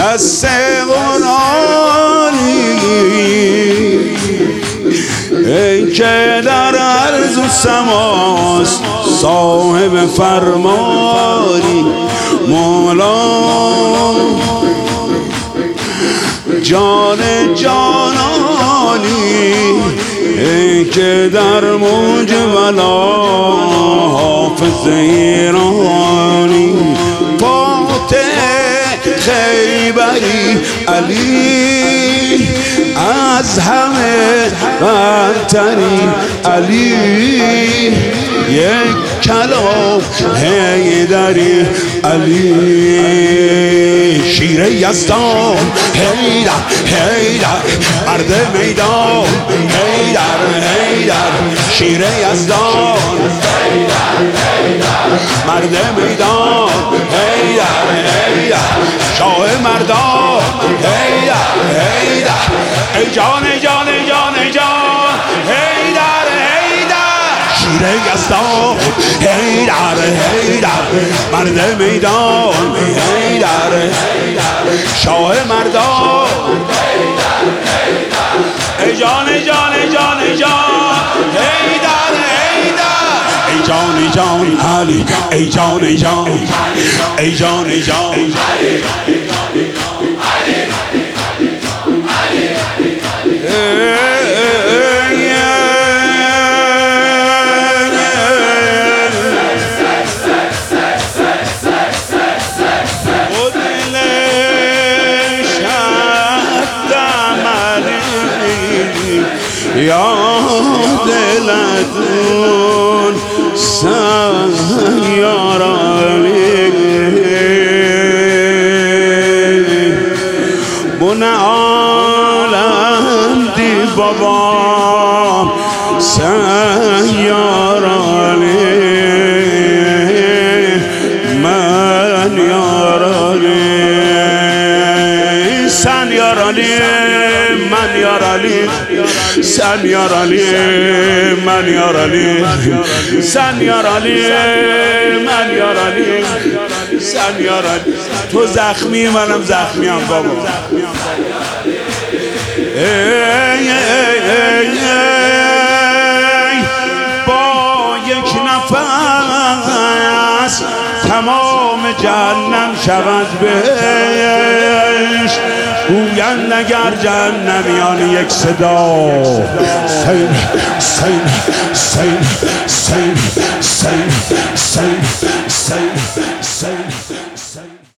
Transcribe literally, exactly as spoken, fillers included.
دست قرآنی ای که در عرض و سماست صاحب فرمانی مولا جان جانانی ای که در موج ولا حافظ ایرانی فاتح خیبری علی از همه برتری علی یک کلام حیدری علی شیر یزدان حیدر حیدر مرد میدان حیدر حیدر شیر یزدان حیدر حیدر مرد میدان حیدر حیدر شاه مردان حیدر حیدر ای جان ای جان ای جان ای جان حیدر حیدر شیر یزدان حیدر حیدر مرد میدان حیدر شاه مردان ای جان ای جان ای جان ای جان حیدر حیدر ای جان ای جان علی ای جان ای جان ای جان ای جان یا دلتون سیارانی بن عالم دی بابا سیارانی من یارانی سن یارانی من یارانی سن یار علی من یار علی سن یار علی من یار علی سن یار علی تو زخمی منم زخمی هم بابا ای ای ای ای با یک نفس تمام جهنم شود بهشت گویند اگر جهنمیان یک صدا سین سین سین سین سین سین سین سین